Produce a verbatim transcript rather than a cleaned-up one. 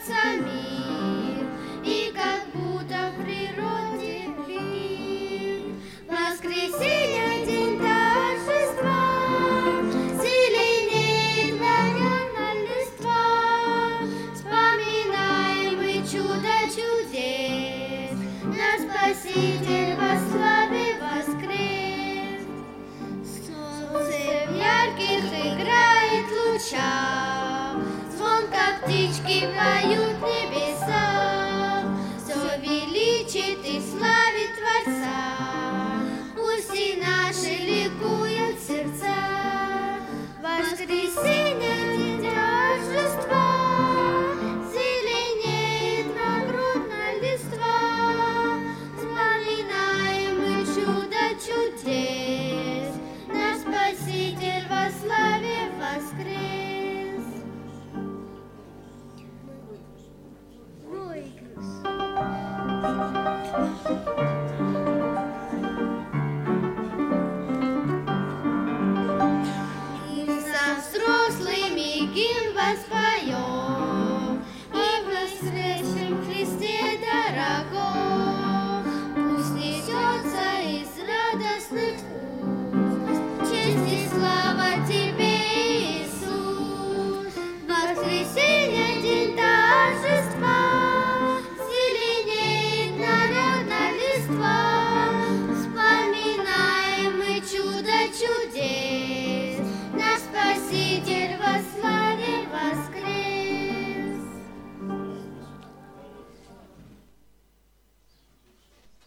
радуется мир, и как будто в природе мир. Воскресенье, день торжества, зеленеет наверно листва. Вспоминаем мы чудо чудес, наш Спаситель во славе воскрес. Солнце в ярких играет лучах, звонко птички поют небеса. Все величит и славит Творца, пусть и наши ликуют сердца. Воскресенье